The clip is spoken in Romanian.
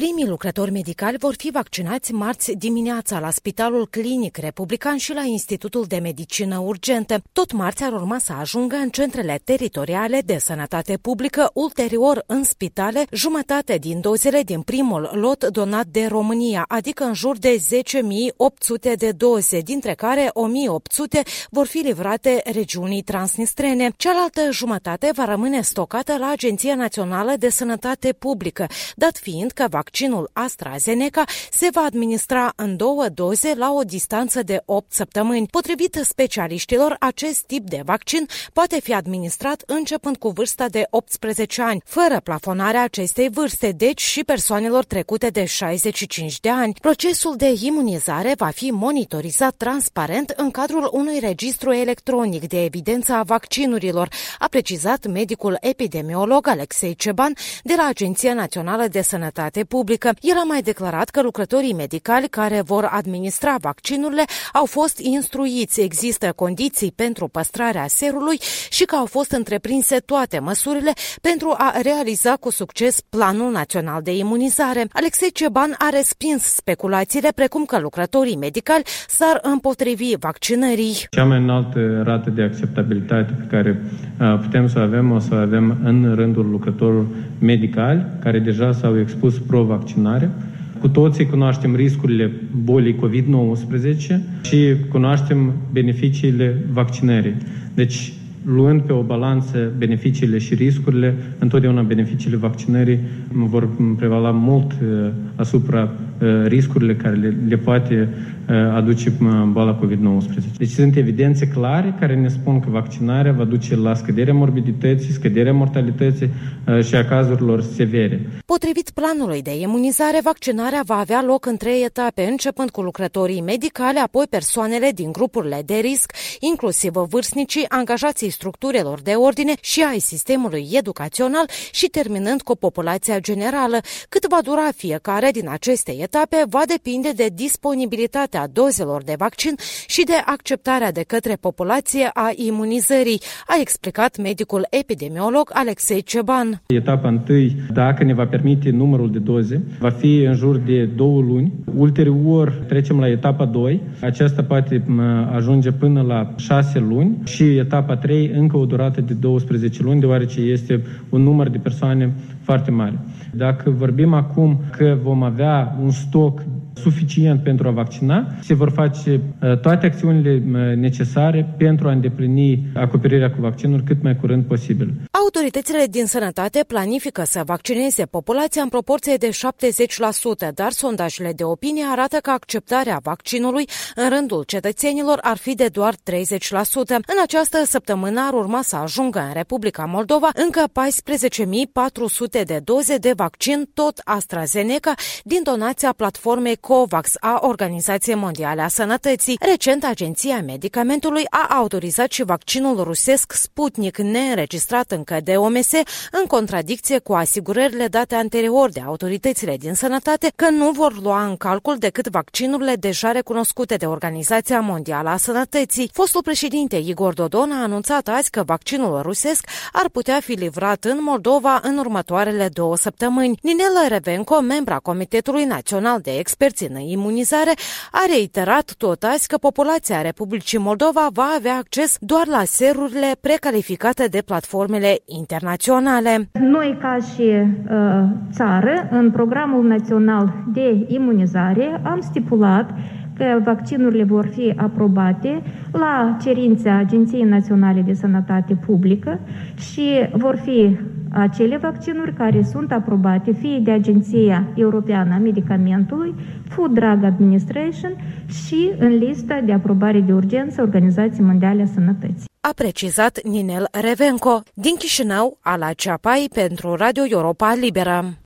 Primii lucrători medicali vor fi vaccinați marți dimineața la Spitalul Clinic Republican și la Institutul de Medicină Urgentă. Tot marți ar urma să ajungă în centrele teritoriale de sănătate publică, ulterior în spitale, jumătate din dozele din primul lot donat de România, adică în jur de 10.800 de doze, dintre care 1.800 vor fi livrate regiunii transnistrene. Cealaltă jumătate va rămâne stocată la Agenția Națională de Sănătate Publică, dat fiind că vaccinul AstraZeneca se va administra în 2 doze la o distanță de 8 săptămâni. Potrivit specialiștilor, acest tip de vaccin poate fi administrat începând cu vârsta de 18 ani, fără plafonarea acestei vârste, deci și persoanelor trecute de 65 de ani. Procesul de imunizare va fi monitorizat transparent în cadrul unui registru electronic de evidență a vaccinurilor, a precizat medicul epidemiolog Alexei Ceban de la Agenția Națională de Sănătate Publică. El a mai declarat că lucrătorii medicali care vor administra vaccinurile au fost instruiți, există condiții pentru păstrarea serului și că au fost întreprinse toate măsurile pentru a realiza cu succes Planul Național de Imunizare. Alexei Ceban a respins speculațiile precum că lucrătorii medicali s-ar împotrivi vaccinării. Cea mai înaltă rată de acceptabilitate pe care putem să o avem în rândul lucrătorilor medicali care deja s-au expus pro-vaccinare. Cu toții cunoaștem riscurile bolii COVID-19 și cunoaștem beneficiile vaccinării. Deci, luând pe o balanță beneficiile și riscurile, întotdeauna beneficiile vaccinării vor prevala mult asupra riscurile care le poate aduce boala COVID-19. Deci sunt evidențe clare care ne spun că vaccinarea va duce la scăderea morbidității, scăderea mortalității și a cazurilor severe. Potrivit planului de imunizare, vaccinarea va avea loc în 3 etape, începând cu lucrătorii medicali, apoi persoanele din grupurile de risc, inclusiv vârstnicii, angajații structurilor de ordine și ai sistemului educațional și terminând cu populația generală. Cât va dura fiecare din aceste etape va depinde de disponibilitatea dozelor de vaccin și de acceptarea de către populație a imunizării, a explicat medicul epidemiolog Alexei Ceban. Etapa 1, dacă ne va permite numărul de doze, va fi în jur de 2 luni. Ulterior trecem la etapa 2. Aceasta poate ajunge până la 6 luni și etapa 3 încă o durată de 12 luni, deoarece este un număr de persoane foarte mare. Dacă vorbim acum că vom avea un stoc suficient pentru a vaccina, se vor face toate acțiunile necesare pentru a îndeplini acoperirea cu vaccinul cât mai curând posibil. Autoritățile din sănătate planifică să vaccineze populația în proporție de 70%, dar sondajele de opinie arată că acceptarea vaccinului în rândul cetățenilor ar fi de doar 30%. În această săptămână ar urma să ajungă în Republica Moldova încă 14.400 de doze de vaccin, tot AstraZeneca, din donația platformei COVAX a Organizației Mondiale a Sănătății. Recent, Agenția Medicamentului a autorizat și vaccinul rusesc Sputnik, neînregistrat încă de OMS, în contradicție cu asigurările date anterior de autoritățile din sănătate că nu vor lua în calcul decât vaccinurile deja recunoscute de Organizația Mondială a Sănătății. Fostul președinte Igor Dodon a anunțat azi că vaccinul rusesc ar putea fi livrat în Moldova în următoarele 2 săptămâni. Ninela Revenco, membra Comitetului Național de Experți în imunizare, a reiterat tot azi că populația Republicii Moldova va avea acces doar la serurile precalificate de platformele internaționale. Noi, ca și țară, în Programul Național de Imunizare, am stipulat că vaccinurile vor fi aprobate la cerința Agenției Naționale de Sănătate Publică și vor fi acele vaccinuri care sunt aprobate fie de Agenția Europeană a Medicamentului, Food Drug Administration și în lista de aprobare de urgență Organizației Mondiale a Sănătății. A precizat Ninel Revenco. Din Chișinău, Ala Ceapai pentru Radio Europa Liberă.